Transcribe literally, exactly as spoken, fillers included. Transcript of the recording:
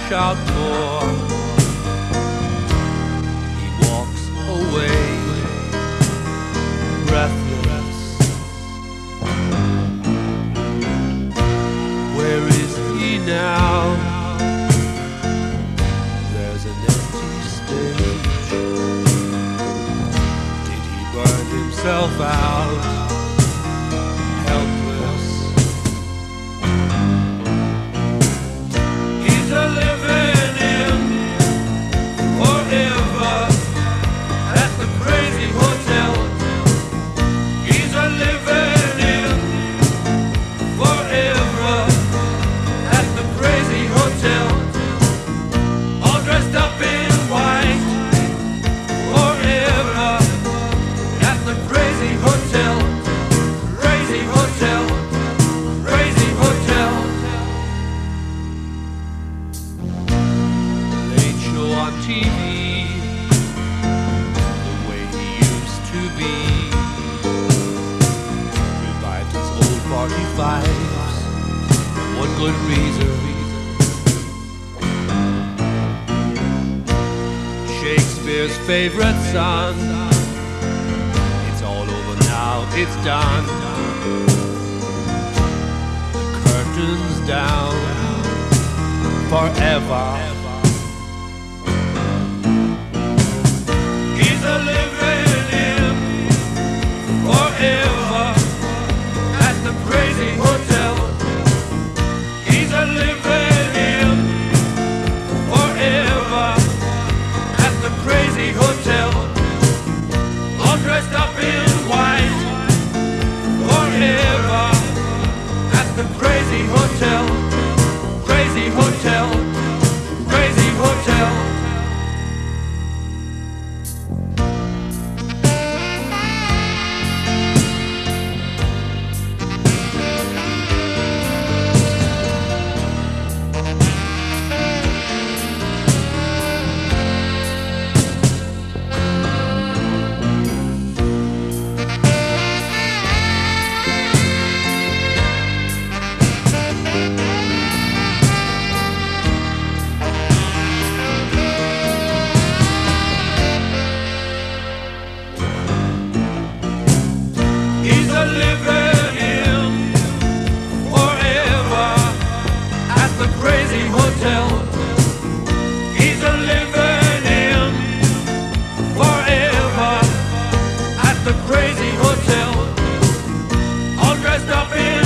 shout more. He walks away, breathless. Where is he now? There's an empty stage. Did he burn himself out? Helpless. He's a living in forever at the crazy hotel. He's a living in forever at the crazy hotel. All dressed up in white. Forever at the crazy hotel. Crazy hotel. Crazy hotel. Late show on T V. The way he used to be. Revived his old forty-fives. One good reason. Shakespeare's favorite son. It's all over now, it's done. The curtains down forever. He's a living in forever at the crazy hotel. He's a living in forever at the crazy hotel. All dressed up in white. Forever at the crazy hotel. Crazy hotel. Crazy hotel. He's a living in forever at the crazy hotel. He's a living in forever at the crazy hotel. All dressed up in